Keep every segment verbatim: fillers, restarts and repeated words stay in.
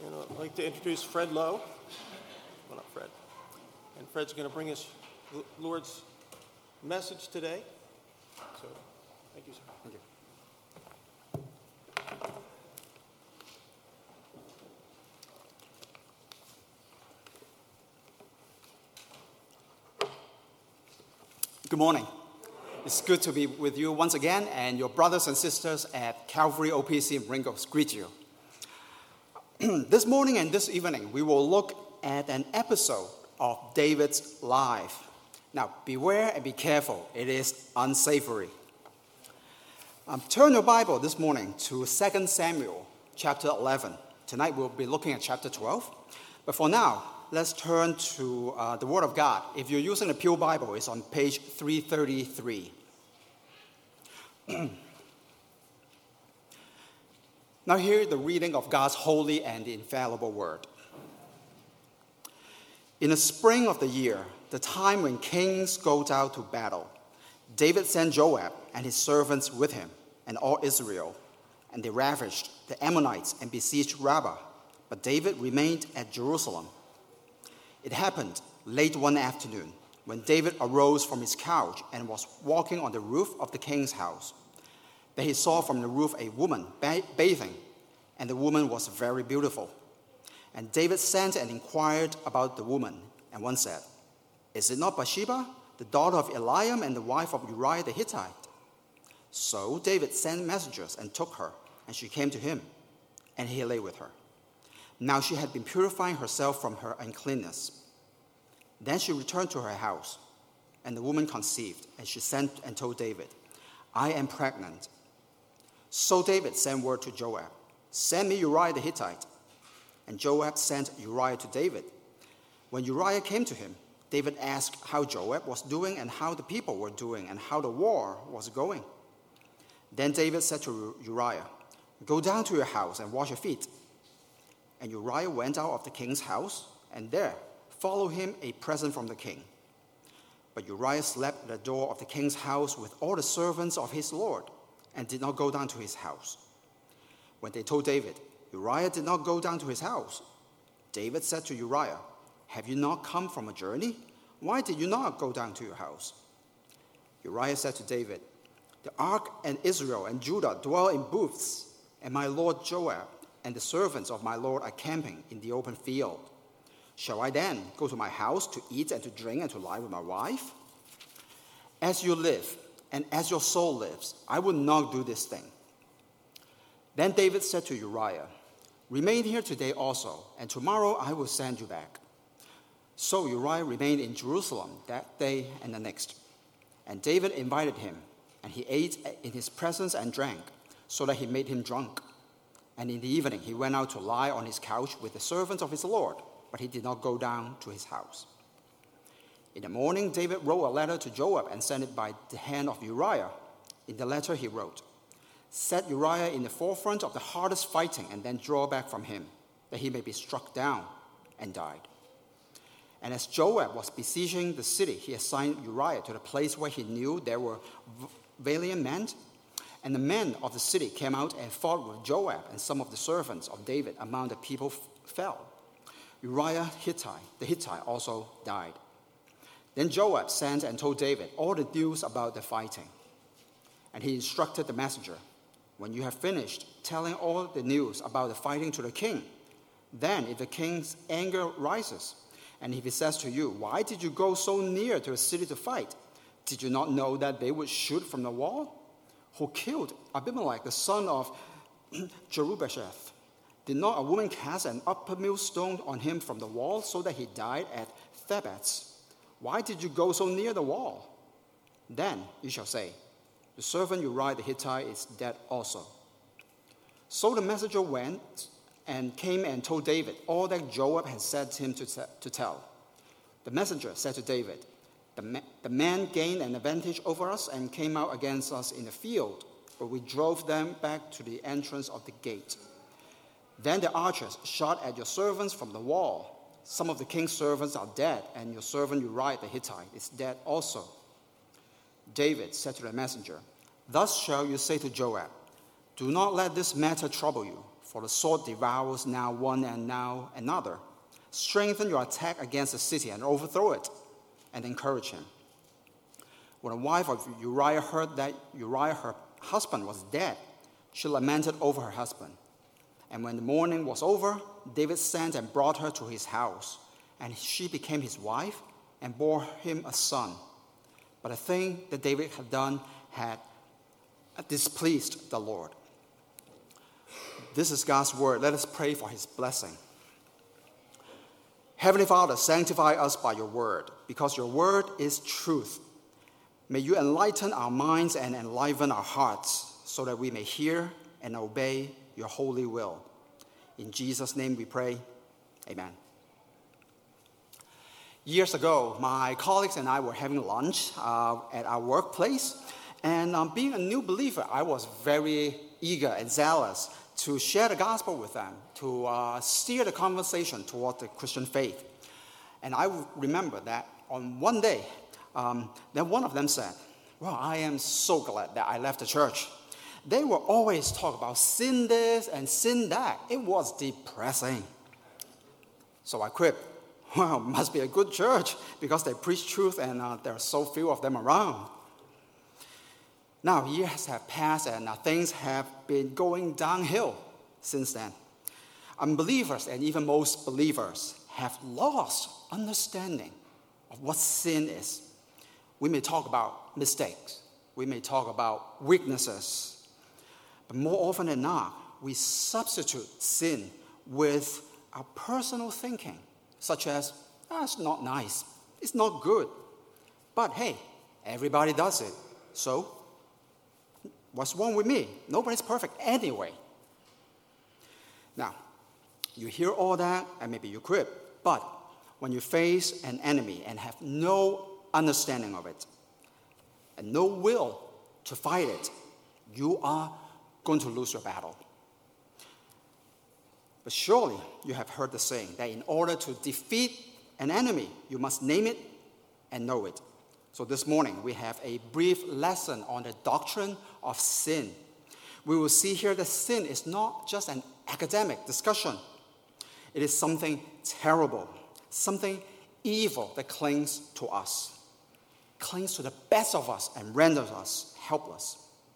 And I'd like to introduce Fred Lowe. Well, not Fred. And Fred's going to bring us the Lord's message today. So, thank you, sir. Thank you. Good morning. It's good to be with you once again, and your brothers and sisters at Calvary O P C in Ringgold greet you. This morning and this evening, we will look at an episode of David's life. Now, beware and be careful. It is unsavory. Um, turn your Bible this morning to Second Samuel chapter eleven. Tonight we'll be looking at chapter twelve. But for now, let's turn to uh, the Word of God. If you're using the Pew Bible, it's on page three thirty-three. Now hear the reading of God's holy and infallible Word. In the spring of the year, the time when kings go out to battle, David sent Joab and his servants with him and all Israel, and they ravaged the Ammonites and besieged Rabbah. But David remained at Jerusalem. It happened late one afternoon when David arose from his couch and was walking on the roof of the king's house, that he saw from the roof a woman bathing, and the woman was very beautiful. And David sent and inquired about the woman, and one said, "Is it not Bathsheba, the daughter of Eliam and the wife of Uriah the Hittite?" So David sent messengers and took her, and she came to him, and he lay with her. Now she had been purifying herself from her uncleanness. Then she returned to her house, and the woman conceived, and she sent and told David, "I am pregnant." So David sent word to Joab, "Send me Uriah the Hittite." And Joab sent Uriah to David. When Uriah came to him, David asked how Joab was doing and how the people were doing and how the war was going. Then David said to Uriah, "Go down to your house and wash your feet." And Uriah went out of the king's house, and there followed him a present from the king. But Uriah slept at the door of the king's house with all the servants of his lord, and did not go down to his house. When they told David, Uriah did not go down to his house, David said to Uriah, "Have you not come from a journey? Why did you not go down to your house?" Uriah said to David, "The ark and Israel and Judah dwell in booths, and my lord Joab and the servants of my lord are camping in the open field. Shall I then go to my house to eat and to drink and to lie with my wife? As you live, and as your soul lives, I will not do this thing." Then David said to Uriah, "Remain here today also, and tomorrow I will send you back." So Uriah remained in Jerusalem that day and the next. And David invited him, and he ate in his presence and drank, so that he made him drunk. And in the evening he went out to lie on his couch with the servants of his lord, but he did not go down to his house. In the morning David wrote a letter to Joab and sent it by the hand of Uriah. In the letter he wrote, "Set Uriah in the forefront of the hardest fighting, and then draw back from him, that he may be struck down," and died. And as Joab was besieging the city, he assigned Uriah to the place where he knew there were valiant men. And the men of the city came out and fought with Joab, and some of the servants of David among the people f- fell. Uriah Hittite, the Hittite also died. Then Joab sent and told David all the news about the fighting. And he instructed the messenger, "When you have finished telling all the news about the fighting to the king, then if the king's anger rises, and if he says to you, 'Why did you go so near to the city to fight? Did you not know that they would shoot from the wall? Who killed Abimelech, the son of Jerubbesheth? Did not a woman cast an upper millstone on him from the wall so that he died at Thebez? Why did you go so near the wall?' Then you shall say, 'The servant Uriah the Hittite is dead also.'" So the messenger went and came and told David all that Joab had sent him to, to tell. The messenger said to David, the, ma- the man gained an advantage over us and came out against us in the field, but we drove them back to the entrance of the gate. Then the archers shot at your servants from the wall. Some of the king's servants are dead, and your servant Uriah the Hittite is dead also." David said to the messenger, "Thus shall you say to Joab, 'Do not let this matter trouble you, for the sword devours now one and now another. Strengthen your attack against the city and overthrow it, and encourage him." When the wife of Uriah heard that Uriah, her husband, was dead, she lamented over her husband. And when the mourning was over, David sent and brought her to his house, and she became his wife and bore him a son. But the thing that David had done had displeased the Lord. This is God's word. Let us pray for his blessing. Heavenly Father, sanctify us by your word, because your word is truth. May you enlighten our minds and enliven our hearts, so that we may hear and obey your holy will. In Jesus' name we pray. Amen. Years ago, my colleagues and I were having lunch uh, at our workplace, and um, being a new believer, I was very eager and zealous to share the gospel with them, to uh, steer the conversation toward the Christian faith. And I remember that on one day, um, then one of them said, "Well, I am so glad that I left the church. They will always talk about sin this and sin that. It was depressing." So I quit. Well, must be a good church because they preach truth and uh, there are so few of them around. Now, years have passed and uh, things have been going downhill since then. Unbelievers and even most believers have lost understanding of what sin is. We may talk about mistakes. We may talk about weaknesses. But more often than not, we substitute sin with our personal thinking, such as, oh, it's not nice, it's not good. But hey, everybody does it. So, what's wrong with me? Nobody's perfect anyway. Now, you hear all that and maybe you quit. But when you face an enemy and have no understanding of it and no will to fight it, you are going to lose your battle. But surely you have heard the saying that in order to defeat an enemy, you must name it and know it. So this morning we have a brief lesson on the doctrine of sin. We will see here that sin is not just an academic discussion. It is something terrible, something evil that clings to us, clings to the best of us and renders us helpless.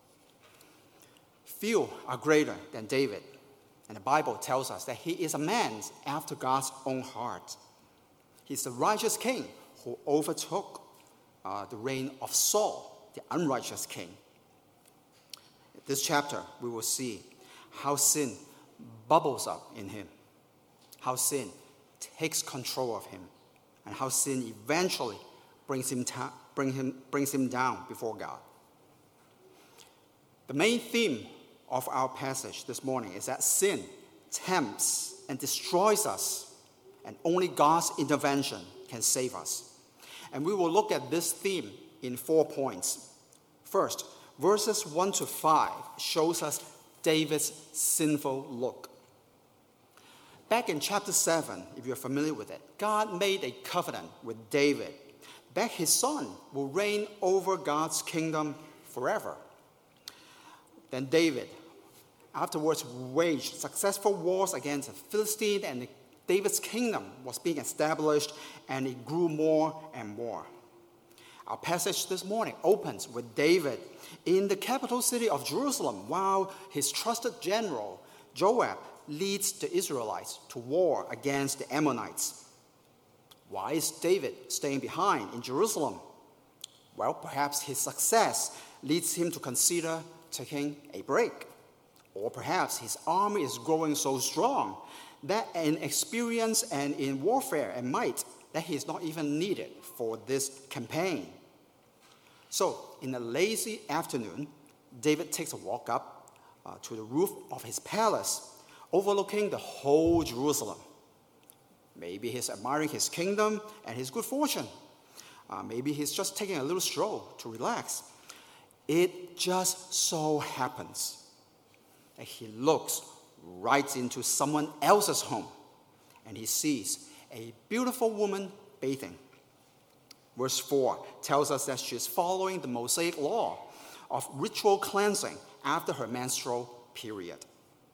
Few are greater than David. And the Bible tells us that he is a man after God's own heart. He's the righteous king who overtook uh, the reign of Saul, the unrighteous king. In this chapter, we will see how sin bubbles up in him, how sin takes control of him, and how sin eventually brings him, ta- bring him, brings him down before God. The main theme of our passage this morning is that sin tempts and destroys us, and only God's intervention can save us. And we will look at this theme in four points. First, verses one to five shows us David's sinful look. Back in chapter seven, if you're familiar with it, God made a covenant with David that his son will reign over God's kingdom forever. Then David afterwards waged successful wars against the Philistines, and David's kingdom was being established, and it grew more and more. Our passage this morning opens with David in the capital city of Jerusalem, while his trusted general, Joab, leads the Israelites to war against the Ammonites. Why is David staying behind in Jerusalem? Well, perhaps his success leads him to consider taking a break. Or perhaps his army is growing so strong that in experience and in warfare and might that he is not even needed for this campaign. So, in a lazy afternoon, David takes a walk up uh, to the roof of his palace, overlooking the whole Jerusalem. Maybe he's admiring his kingdom and his good fortune. Uh, maybe he's just taking a little stroll to relax. It just so happens that he looks right into someone else's home, and he sees a beautiful woman bathing. Verse four tells us that she is following the Mosaic law of ritual cleansing after her menstrual period.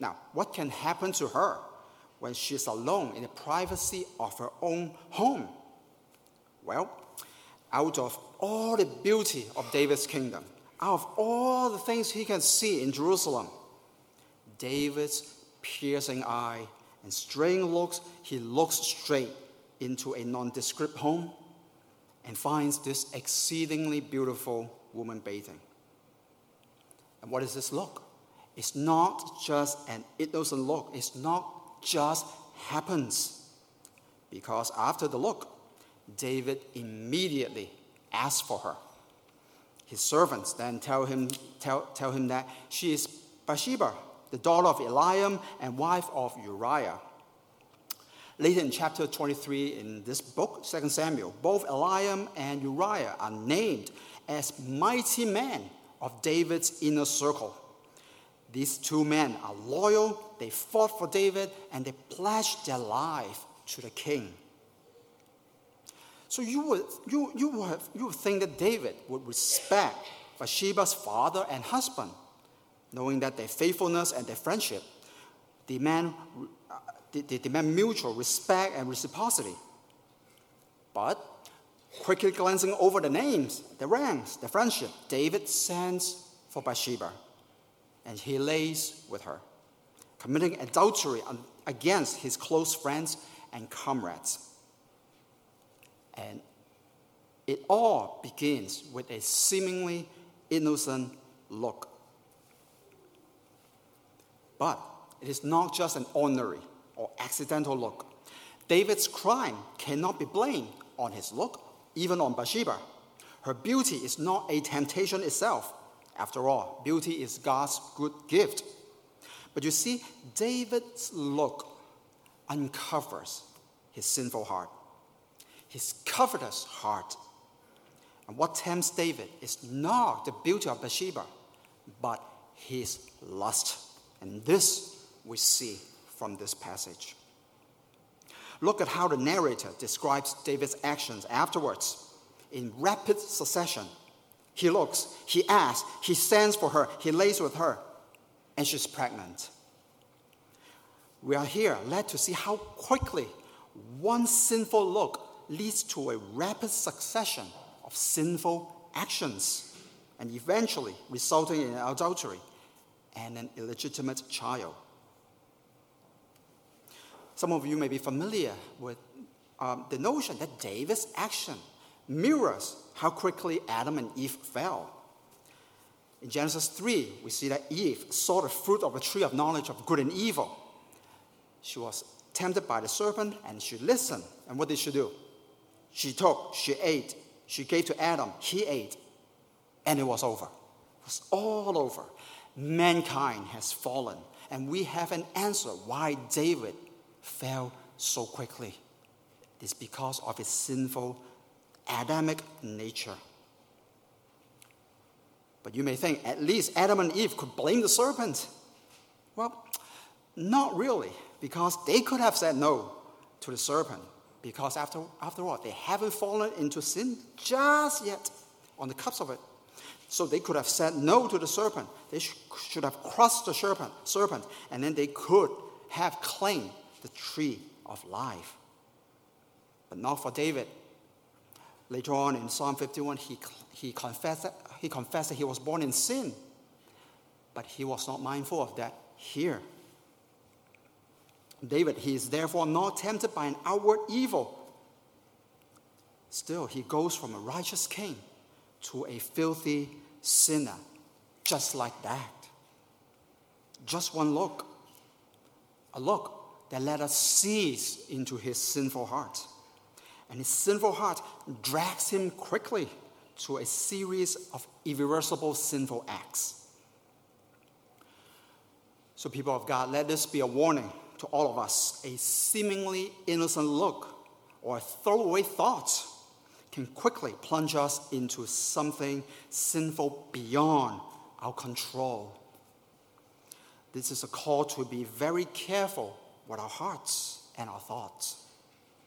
Now, what can happen to her when she's alone in the privacy of her own home? Well, out of all the beauty of David's kingdom, out of all the things he can see in Jerusalem, David's piercing eye and straying looks, he looks straight into a nondescript home and finds this exceedingly beautiful woman bathing. And what is this look? It's not just an innocent look. It's not just happens. Because after the look, David immediately asks for her. His servants then tell him, tell, tell him that she is Bathsheba, the daughter of Eliam and wife of Uriah. Later in chapter twenty-three in this book, Second Samuel, both Eliam and Uriah are named as mighty men of David's inner circle. These two men are loyal, they fought for David, and they pledged their life to the king. So you would, you, you, would, you would think that David would respect Bathsheba's father and husband, knowing that their faithfulness and their friendship demand, uh, they demand mutual respect and reciprocity. But quickly glancing over the names, the ranks, the friendship, David sends for Bathsheba, and he lays with her, committing adultery against his close friends and comrades. And it all begins with a seemingly innocent look. But it is not just an ordinary or accidental look. David's crime cannot be blamed on his look, even on Bathsheba. Her beauty is not a temptation itself. After all, beauty is God's good gift. But you see, David's look uncovers his sinful heart, his covetous heart. And what tempts David is not the beauty of Bathsheba, but his lust. And this we see from this passage. Look at how the narrator describes David's actions afterwards. In rapid succession, he looks, he asks, he sends for her, he lays with her, and she's pregnant. We are here led to see how quickly one sinful look leads to a rapid succession of sinful actions, and eventually resulting in adultery and an illegitimate child. Some of you may be familiar with um, the notion that David's action mirrors how quickly Adam and Eve fell. In Genesis three, we see that Eve saw the fruit of the tree of knowledge of good and evil. She was tempted by the serpent and she listened. And what did she do? She took, she ate, she gave to Adam, he ate, and it was over. It was all over. Mankind has fallen, and we have an answer why David fell so quickly. It's because of his sinful Adamic nature. But you may think at least Adam and Eve could blame the serpent. Well, not really, because they could have said no to the serpent, because after, after all, they haven't fallen into sin just yet, on the cusp of it. So they could have said no to the serpent. They sh- should have crushed the serpent, serpent, and then they could have claimed the tree of life. But not for David. Later on in Psalm fifty-one, he, he, confessed that, he confessed that he was born in sin. But he was not mindful of that here. David, he is therefore not tempted by an outward evil. Still, he goes from a righteous king to a filthy sinner, just like that. Just one look. A look that let us seize into his sinful heart. And his sinful heart drags him quickly to a series of irreversible sinful acts. So people of God, let this be a warning to all of us. A seemingly innocent look or a throwaway thought can quickly plunge us into something sinful beyond our control. This is a call to be very careful with our hearts and our thoughts.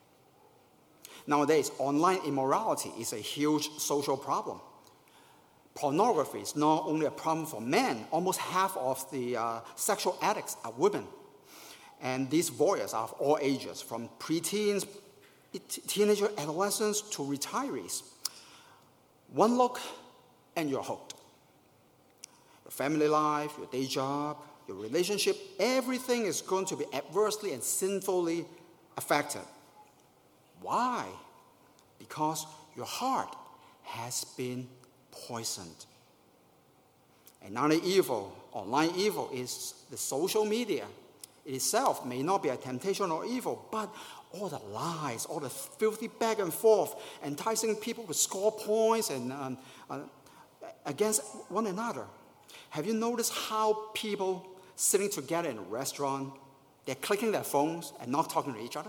Nowadays, online immorality is a huge social problem. Pornography is not only a problem for men. Almost half of the uh, sexual addicts are women. And these voyeurs are of all ages, from preteens, teenager, adolescents, to retirees. One look and you're hooked. Your family life, your day job, your relationship, everything is going to be adversely and sinfully affected. Why? Because your heart has been poisoned. Another evil, online evil, is the social media. It itself may not be a temptation or evil, but all the lies, all the filthy back and forth, enticing people to score points and um, uh, against one another. Have you noticed how people sitting together in a restaurant, they're clicking their phones and not talking to each other?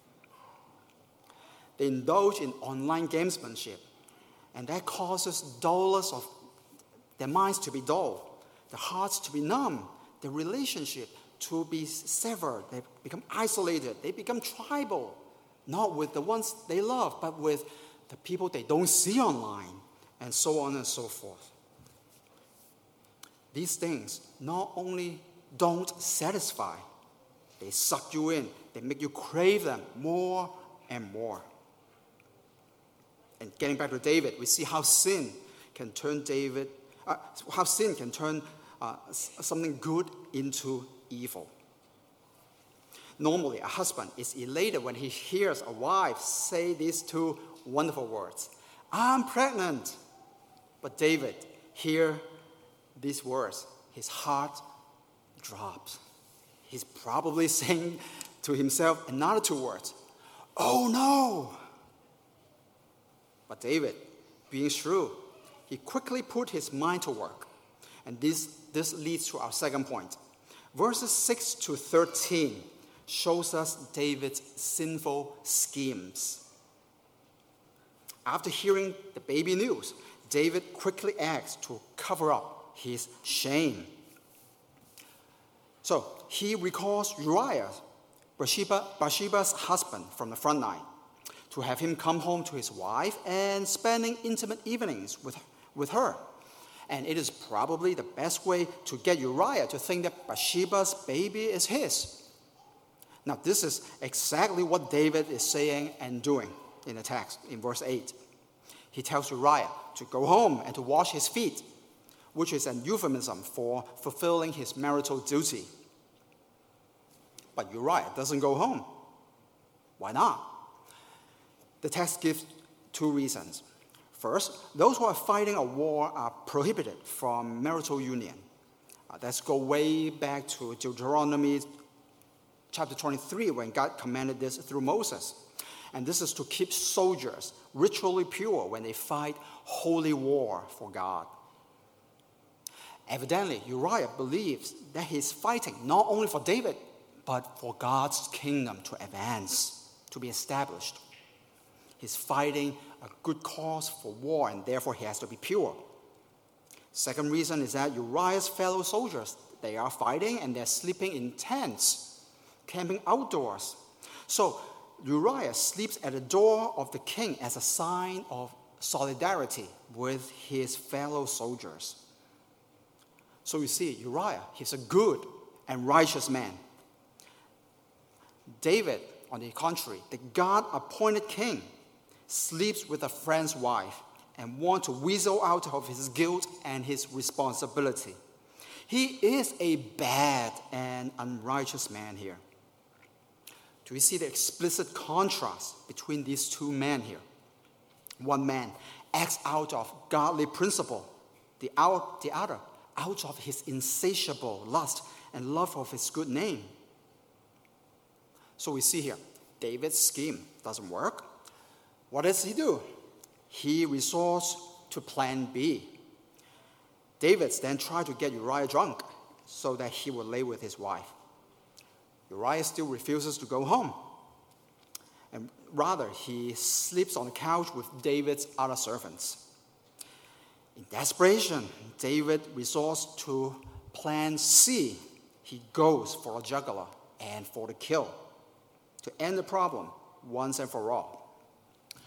They indulge in online gamesmanship, and that causes dullness of their minds to be dull, their hearts to be numb, their relationship to be severed. They become isolated. They become tribal, not with the ones they love, but with the people they don't see online, and so on and so forth. These things not only don't satisfy, they suck you in. They make you crave them more and more. And getting back to David, we see how sin can turn David, uh, how sin can turn uh, something good into evil. Normally, a husband is elated when he hears a wife say these two wonderful words, "I'm pregnant." But David, hear these words, his heart drops. He's probably saying to himself another two words, "Oh no!" But David, being shrewd, he quickly put his mind to work. And this, this leads to our second point. Verses six to thirteen shows us David's sinful schemes. After hearing the baby news, David quickly acts to cover up his shame. So he recalls Uriah, Bathsheba, Bathsheba's husband, from the front line, to have him come home to his wife and spending intimate evenings with, with her. And it is probably the best way to get Uriah to think that Bathsheba's baby is his. Now, this is exactly what David is saying and doing in the text, in verse eight. He tells Uriah to go home and to wash his feet, which is an euphemism for fulfilling his marital duty. But Uriah doesn't go home. Why not? The text gives two reasons. First, those who are fighting a war are prohibited from marital union. Uh, let's go way back to Deuteronomy chapter twenty-three, when God commanded this through Moses. And this is to keep soldiers ritually pure when they fight holy war for God. Evidently, Uriah believes that he's fighting not only for David, but for God's kingdom to advance, to be established. He's fighting a good cause for war, and therefore he has to be pure. Second reason is that Uriah's fellow soldiers, they are fighting and they're sleeping in tents, camping outdoors. So Uriah sleeps at the door of the king as a sign of solidarity with his fellow soldiers. So you see, Uriah, he's a good and righteous man. David, on the contrary, the God-appointed king, sleeps with a friend's wife and wants to weasel out of his guilt and his responsibility. He is a bad and unrighteous man here. Do we see the explicit contrast between these two men here? One man acts out of godly principle, the other out of his insatiable lust and love of his good name. So we see here, David's scheme doesn't work. What does he do? He resorts to plan B. David then tried to get Uriah drunk so that he would lay with his wife. Uriah still refuses to go home. And rather, he sleeps on the couch with David's other servants. In desperation, David resorts to plan C. He goes for a jugular and for the kill to end the problem once and for all.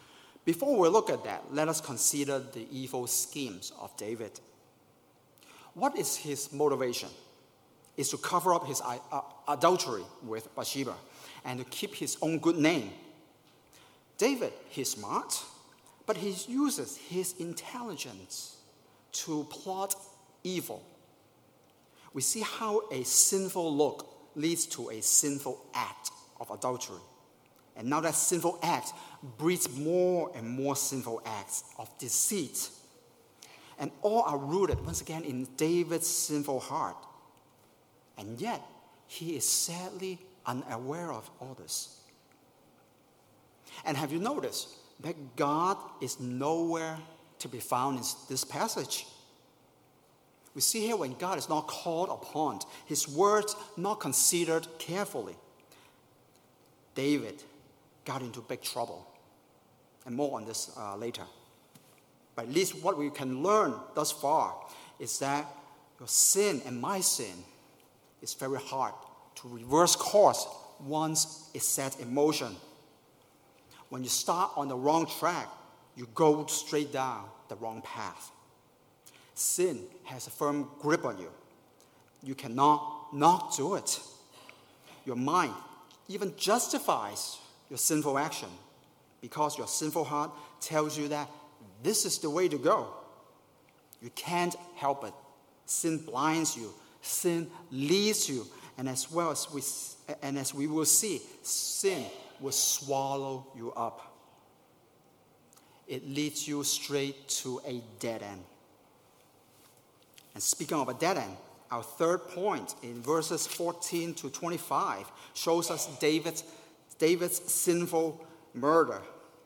Before we look at that, let us consider the evil schemes of David. What is his motivation? It's to cover up his uh, adultery with Bathsheba and to keep his own good name. David, he's smart, but he uses his intelligence to plot evil. We see how a sinful look leads to a sinful act of adultery. And now that sinful act breeds more and more sinful acts of deceit. And all are rooted, once again, in David's sinful heart. And yet, he is sadly unaware of all this. And have you noticed that God is nowhere to be found in this passage? We see here when God is not called upon, his words not considered carefully. David got into big trouble. And more on this uh, later. But at least what we can learn thus far is that your sin and my sin is very hard to reverse course once it's set in motion. When you start on the wrong track, you go straight down the wrong path. Sin has a firm grip on you. You cannot not do it. Your mind even justifies your sinful action because your sinful heart tells you that this is the way to go. You can't help it. Sin blinds you. Sin leads you. And as well as we, and as we will see, sin will swallow you up. It leads you straight to a dead end. And speaking of a dead end, our third point in verses fourteen to twenty-five shows us David's, David's sinful murder.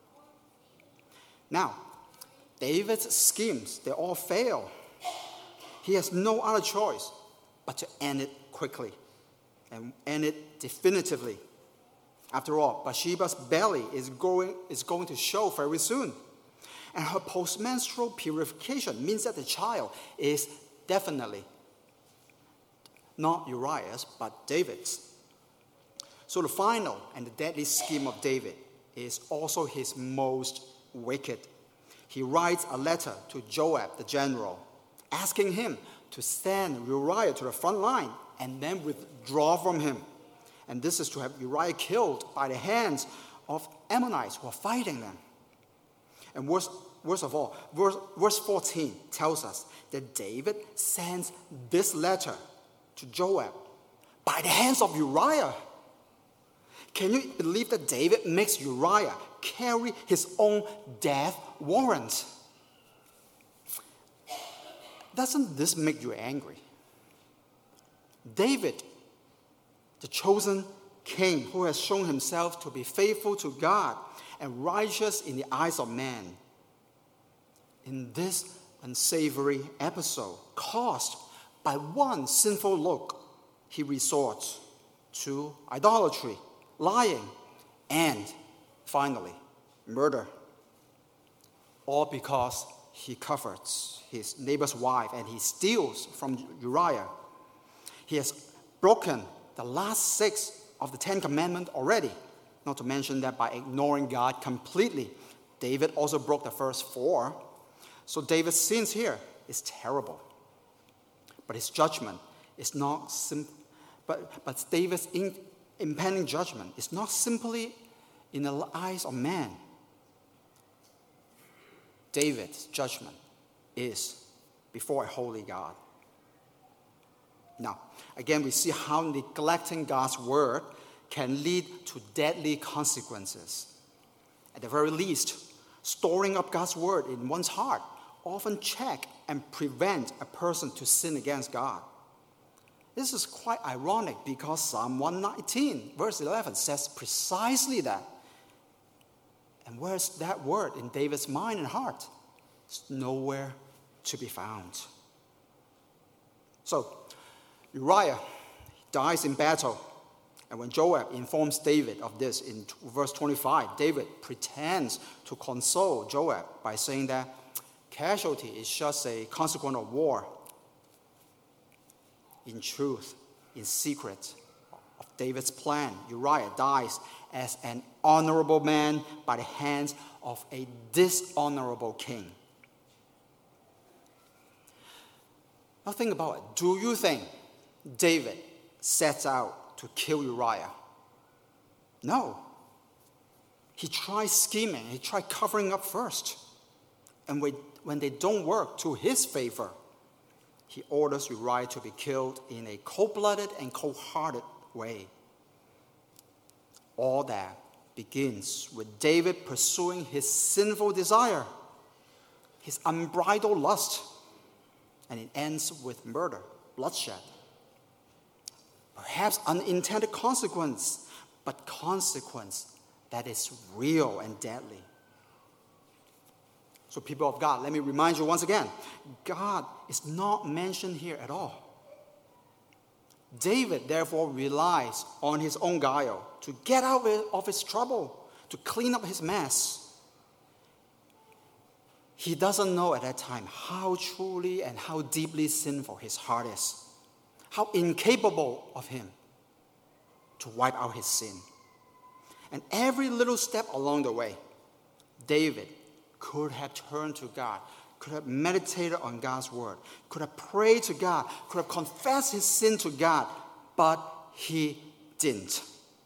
Now, David's schemes, they all fail. He has no other choice but to end it quickly and end it definitively. After all, Bathsheba's belly is going, is going to show very soon. And her postmenstrual purification means that the child is definitely not Uriah's, but David's. So the final and the deadly scheme of David is also his most wicked. He writes a letter to Joab, the general, asking him to send Uriah to the front line and then withdraw from him. And this is to have Uriah killed by the hands of Ammonites who are fighting them. And worst, worst of all, verse, verse fourteen tells us that David sends this letter to Joab by the hands of Uriah. Can you believe that David makes Uriah carry his own death warrant? Doesn't this make you angry? David, the chosen king who has shown himself to be faithful to God and righteous in the eyes of man, in this unsavory episode, caused by one sinful look, he resorts to idolatry, lying, and finally, murder. All because he covets his neighbor's wife and he steals from Uriah. He has broken the last six of the Ten Commandments already. Not to mention that by ignoring God completely, David also broke the first four. So David's sins here is terrible. But his judgment is not simple. But, but David's in, impending judgment is not simply in the eyes of man. David's judgment is before a holy God. Now, again, we see how neglecting God's word can lead to deadly consequences. At the very least, storing up God's word in one's heart often check and prevent a person to sin against God. This is quite ironic because Psalm one nineteen, verse eleven, says precisely that. And where's that word in David's mind and heart? It's nowhere to be found. So, Uriah dies in battle. And when Joab informs David of this in verse twenty-five, David pretends to console Joab by saying that casualty is just a consequence of war. In truth, in secret, of David's plan, Uriah dies as an honorable man by the hands of a dishonorable king. Now think about it. Do you think David sets out to kill Uriah? No. He tries scheming. He tried covering up first. And when they don't work to his favor, he orders Uriah to be killed in a cold-blooded and cold-hearted way. All that begins with David pursuing his sinful desire, his unbridled lust, and it ends with murder, bloodshed. Perhaps unintended consequence, but consequence that is real and deadly. So people of God, let me remind you once again, God is not mentioned here at all. David therefore relies on his own guile to get out of his trouble, to clean up his mess. He doesn't know at that time how truly and how deeply sinful his heart is, how incapable of him to wipe out his sin. And every little step along the way, David could have turned to God, could have meditated on God's word, could have prayed to God, could have confessed his sin to God, but he didn't.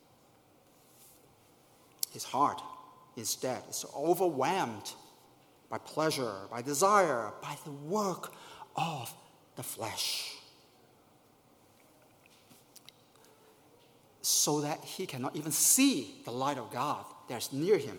His heart, instead, is overwhelmed by pleasure, by desire, by the work of the flesh, so that he cannot even see the light of God that's near him.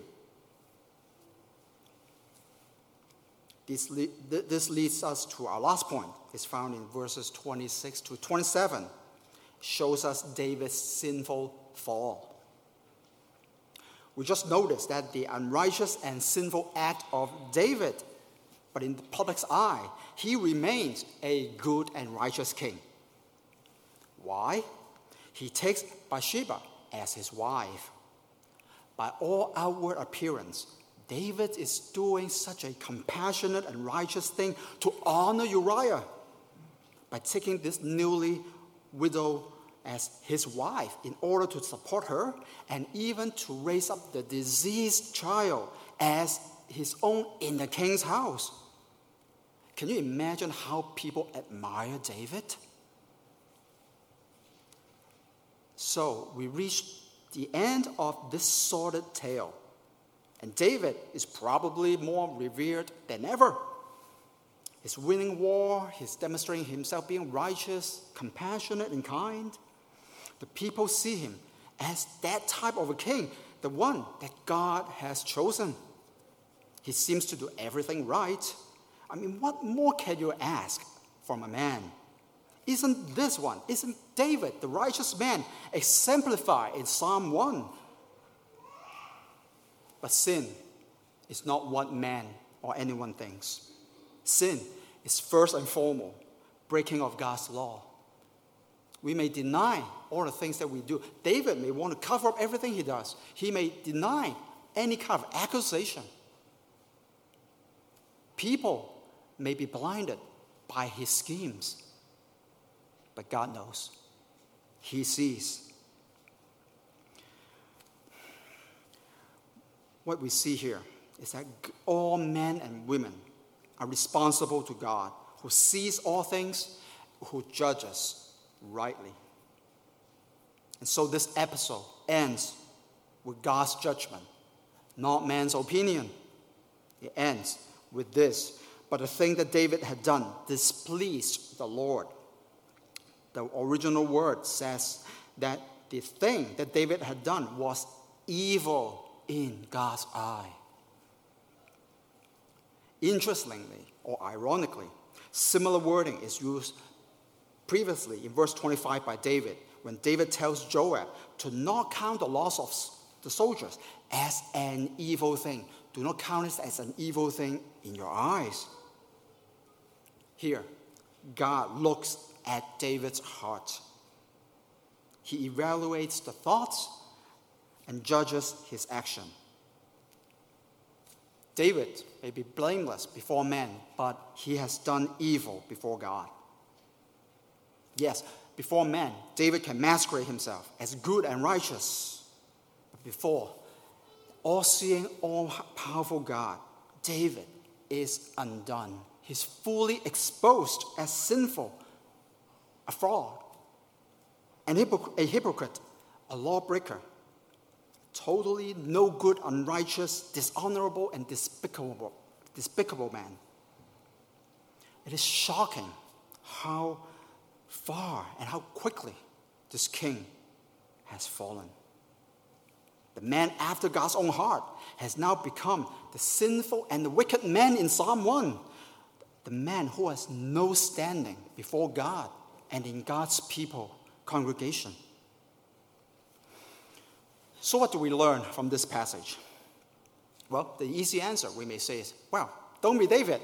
This, le- th- this leads us to our last point. It's found in verses twenty-six to twenty-seven. It shows us David's sinful fall. We just noticed that the unrighteous and sinful act of David, but in the public's eye, he remains a good and righteous king. Why? He takes Bathsheba as his wife. By all outward appearance, David is doing such a compassionate and righteous thing to honor Uriah by taking this newly widow as his wife in order to support her and even to raise up the diseased child as his own in the king's house. Can you imagine how people admire David? So we reach the end of this sordid tale. And David is probably more revered than ever. He's winning war. He's demonstrating himself being righteous, compassionate, and kind. The people see him as that type of a king, the one that God has chosen. He seems to do everything right. I mean, what more can you ask from a man? Isn't this one, isn't David, the righteous man, exemplified in Psalm one? But sin is not what man or anyone thinks. Sin is first and foremost breaking of God's law. We may deny all the things that we do. David may want to cover up everything he does. He may deny any kind of accusation. People may be blinded by his schemes. But God knows. He sees. What we see here is that all men and women are responsible to God, who sees all things, who judges rightly. And so this episode ends with God's judgment, not man's opinion. It ends with this. But the thing that David had done displeased the Lord. The original word says that the thing that David had done was evil in God's eye. Interestingly, or ironically, similar wording is used previously in verse twenty-five by David, when David tells Joab to not count the loss of the soldiers as an evil thing. Do not count it as an evil thing in your eyes. Here, God looks at David's heart. He evaluates the thoughts and judges his action. David may be blameless before men, but he has done evil before God. Yes, before men, David can masquerade himself as good and righteous. But before all-seeing, all-powerful God, David is undone. He's fully exposed as sinful, a fraud, an hypoc- a hypocrite, a lawbreaker, totally no good, unrighteous, dishonorable, and despicable, despicable man. It is shocking how far and how quickly this king has fallen. The man after God's own heart has now become the sinful and the wicked man in Psalm one. The man who has no standing before God and in God's people congregation. So what do we learn from this passage? Well, the easy answer we may say is, well, don't be David.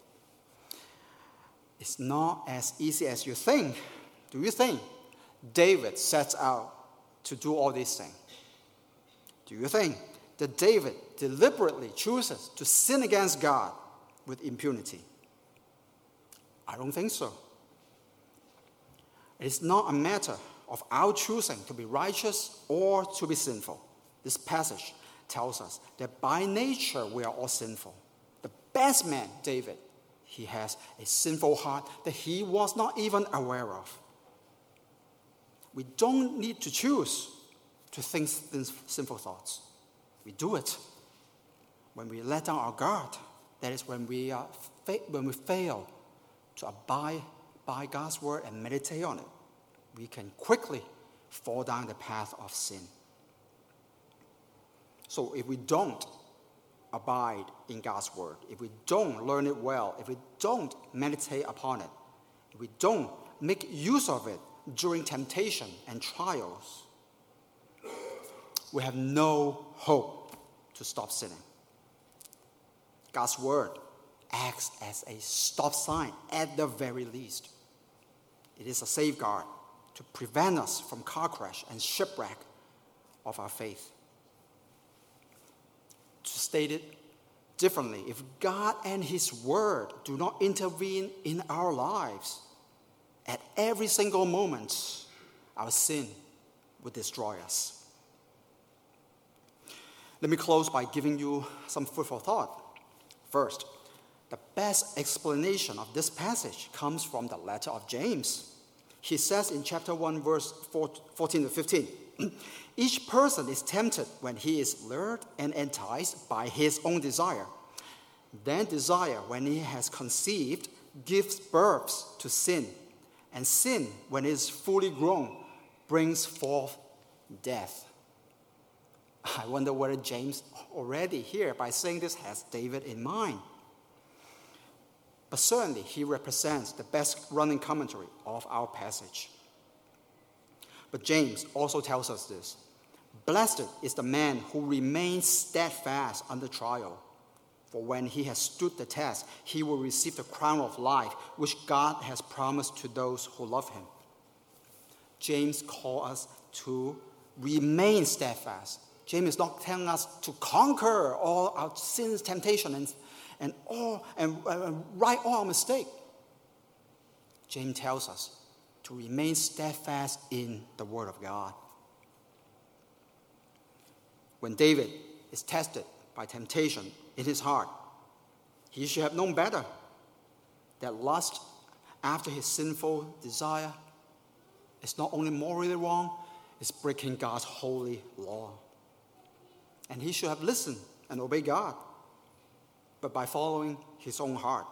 It's not as easy as you think. Do you think David sets out to do all these things? Do you think that David deliberately chooses to sin against God with impunity? I don't think so. It is not a matter of our choosing to be righteous or to be sinful. This passage tells us that by nature we are all sinful. The best man, David, he has a sinful heart that he was not even aware of. We don't need to choose to think sinful thoughts. We do it when we let down our guard. That is when we, are, when we fail to abide by God's word and meditate on it. We can quickly fall down the path of sin. So if we don't abide in God's word, if we don't learn it well, if we don't meditate upon it, if we don't make use of it during temptation and trials, we have no hope to stop sinning. God's word acts as a stop sign at the very least. It is a safeguard to prevent us from car crash and shipwreck of our faith. To state it differently, if God and his word do not intervene in our lives, at every single moment, our sin will destroy us. Let me close by giving you some food for thought. First, the best explanation of this passage comes from the letter of James. He says in chapter one, verse fourteen to fifteen, each person is tempted when he is lured and enticed by his own desire. Then desire, when he has conceived, gives birth to sin. And sin, when it is fully grown, brings forth death. I wonder whether James already here, by saying this, has David in mind. But certainly, he represents the best running commentary of our passage. But James also tells us this. Blessed is the man who remains steadfast under trial. For when he has stood the test, he will receive the crown of life, which God has promised to those who love him. James calls us to remain steadfast. James is not telling us to conquer all our sins, temptation, and, and, all, and, and right all our mistakes. James tells us to remain steadfast in the Word of God. When David is tested by temptation in his heart, he should have known better that lust after his sinful desire is not only morally wrong, it's breaking God's holy law. And he should have listened and obeyed God, but by following his own heart.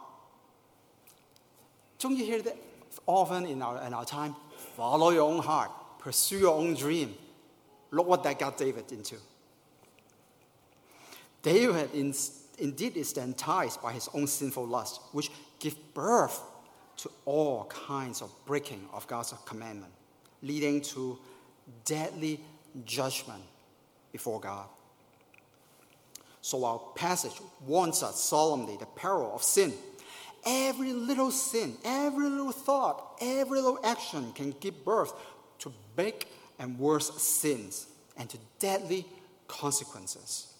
Don't you hear that often in our, in our time? Follow your own heart. Pursue your own dream. Look what that got David into. David in, indeed is enticed by his own sinful lust, which give birth to all kinds of breaking of God's commandment, leading to deadly judgment before God. So our passage warns us solemnly the peril of sin. Every little sin, every little thought, every little action can give birth to big and worse sins and to deadly consequences.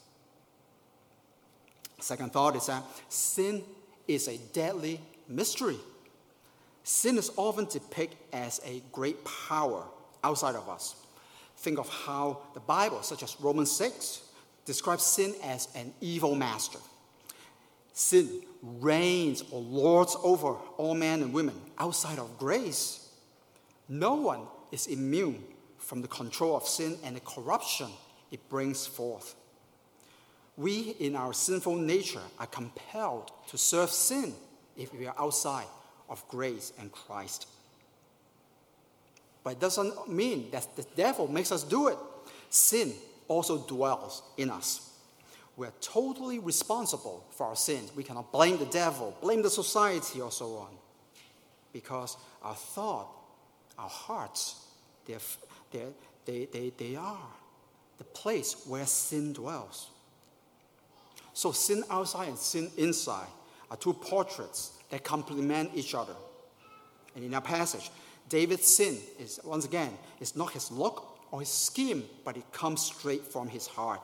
Second thought is that sin is a deadly mystery. Sin is often depicted as a great power outside of us. Think of how the Bible, such as Romans six, describes sin as an evil master. Sin reigns or lords over all men and women outside of grace. No one is immune from the control of sin and the corruption it brings forth. We, in our sinful nature, are compelled to serve sin if we are outside of grace and Christ. But it doesn't mean that the devil makes us do it. Sin also dwells in us. We are totally responsible for our sins. We cannot blame the devil, blame the society, or so on. Because our thought, our hearts, they're, they're, they, they, they are the place where sin dwells. So sin outside and sin inside are two portraits that complement each other. And in our passage, David's sin is, once again, is not his look or his scheme, but it comes straight from his heart.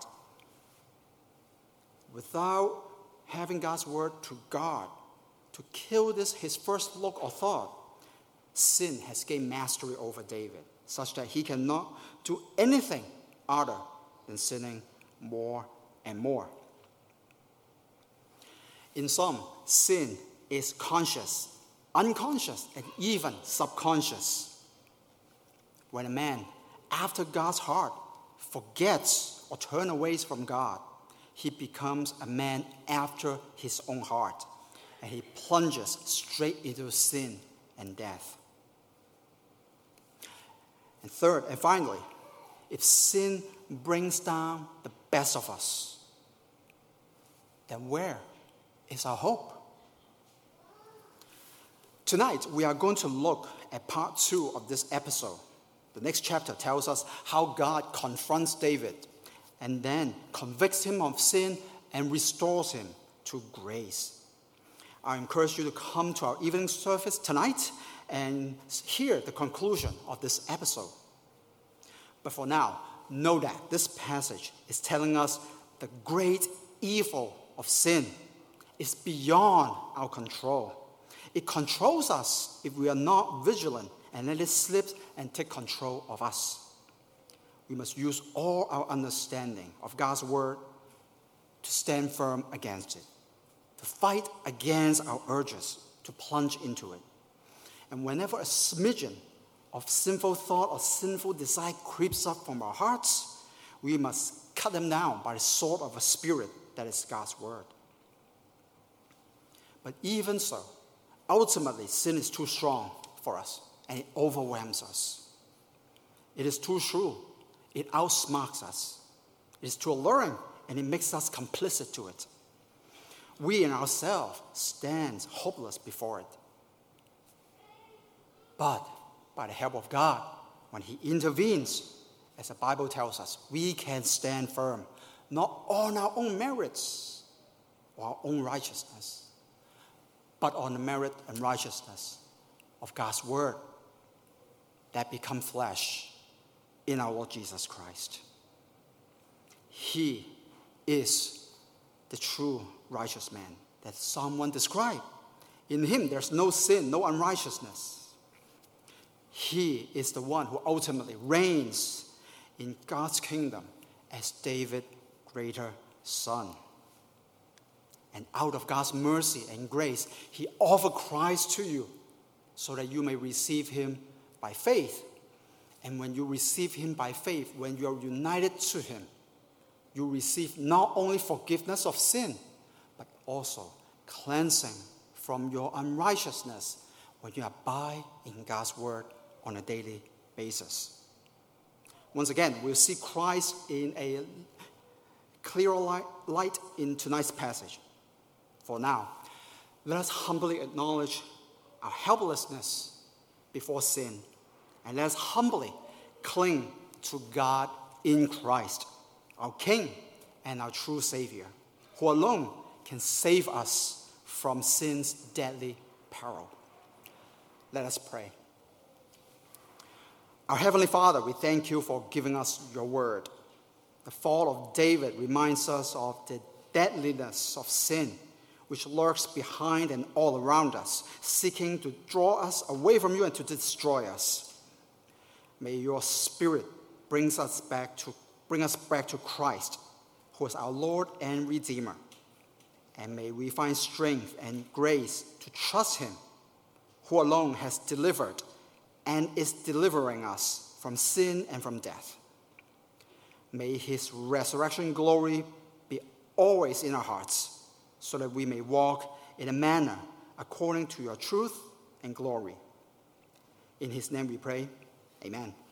Without having God's word to guard, to kill this, his first look or thought, sin has gained mastery over David, such that he cannot do anything other than sinning more and more. In sum, sin is conscious, unconscious, and even subconscious. When a man, after God's heart, forgets or turns away from God, he becomes a man after his own heart, and he plunges straight into sin and death. And third, and finally, if sin brings down the best of us, then where is our hope? Tonight, we are going to look at part two of this episode. The next chapter tells us how God confronts David and then convicts him of sin and restores him to grace. I encourage you to come to our evening service tonight and hear the conclusion of this episode. But for now, know that this passage is telling us the great evil of sin is beyond our control. It controls us if we are not vigilant and let it slip and take control of us. We must use all our understanding of God's word to stand firm against it, to fight against our urges to plunge into it. And whenever a smidgen of sinful thought or sinful desire creeps up from our hearts, we must cut them down by the sword of a spirit that is God's word. But even so, ultimately, sin is too strong for us, and it overwhelms us. It is too shrewd. It outsmarts us. It is too alluring, and it makes us complicit to it. We in ourselves stand hopeless before it. But by the help of God, when he intervenes, as the Bible tells us, we can stand firm, not on our own merits or our own righteousness, but on the merit and righteousness of God's word that become flesh in our Lord Jesus Christ. He is the true righteous man that Psalm one described. In him there's no sin, no unrighteousness. He is the one who ultimately reigns in God's kingdom as David's greater son. And out of God's mercy and grace, he offered Christ to you so that you may receive him by faith. And when you receive him by faith, when you are united to him, you receive not only forgiveness of sin, but also cleansing from your unrighteousness when you abide in God's word on a daily basis. Once again, we'll see Christ in a clearer light in tonight's passage. For now, let us humbly acknowledge our helplessness before sin, and let us humbly cling to God in Christ, our King and our true Savior, who alone can save us from sin's deadly peril. Let us pray. Our Heavenly Father, we thank you for giving us your word. The fall of David reminds us of the deadliness of sin, which lurks behind and all around us, seeking to draw us away from you and to destroy us. May your Spirit bring us back to, bring us back to Christ, who is our Lord and Redeemer. And may we find strength and grace to trust him, who alone has delivered and is delivering us from sin and from death. May his resurrection glory be always in our hearts, so that we may walk in a manner according to your truth and glory. In his name we pray, amen.